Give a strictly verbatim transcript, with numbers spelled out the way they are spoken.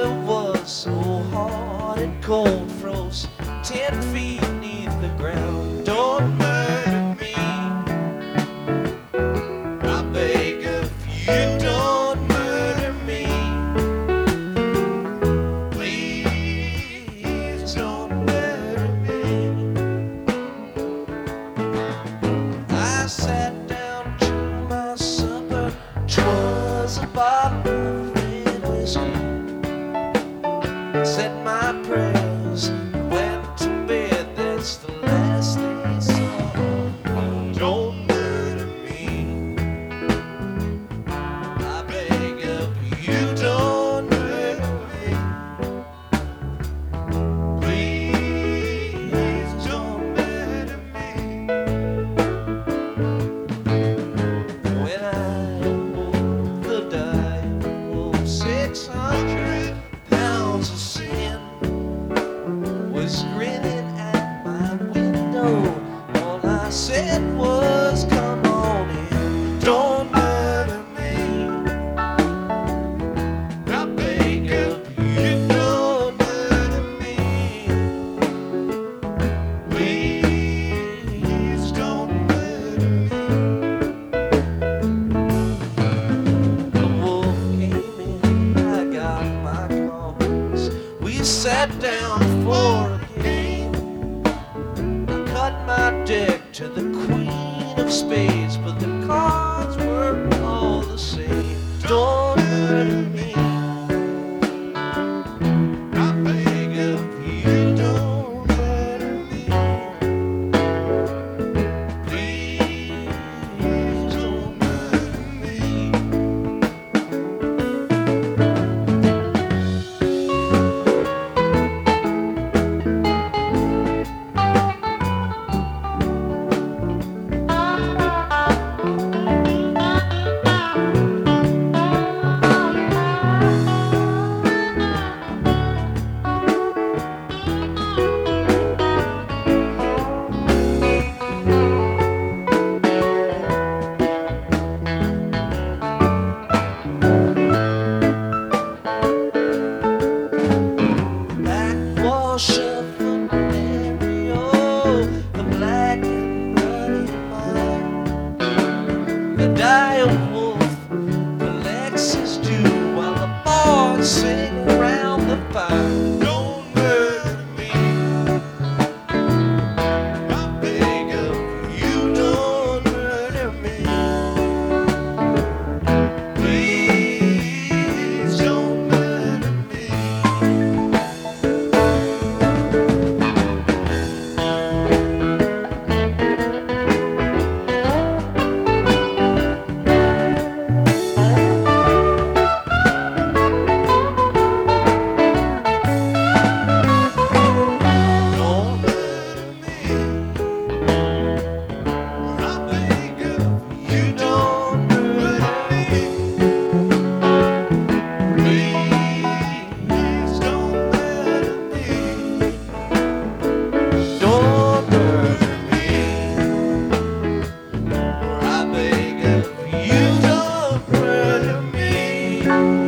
water was so hard and cold, froze ten feet beneath the ground. Don't murder me, I beg of you, don't murder me. Please don't murder me. I sat down to my supper, 'twas a bottle of red whiskey. Said my prayers, went to bed, that's the last thing I saw. Don't murder me, I beg of you, don't murder me. Please don't murder me. When I awoke, the dying wolf, six hundred pounds of sin, was grinning at my window. All I said was, come on in, don't murder me. I beg of you, don't murder me. Please don't murder me. The wolf came in, I got my cards. We sat down for a game. I cut my deck to the queen of spades, but the cards were all the same. Don't murder me, I beg of you, don't murder me. Please don't murder me. Backwash of the Mario, the black and bloody mine. The dire wolf collects his due while the bards sing around the fire. Don't murder me, I beg of you, don't murder me. Please don't murder me. Don't murder me, I beg of you, don't murder me. Please don't murder me. Don't murder me, I beg of you, don't murder me.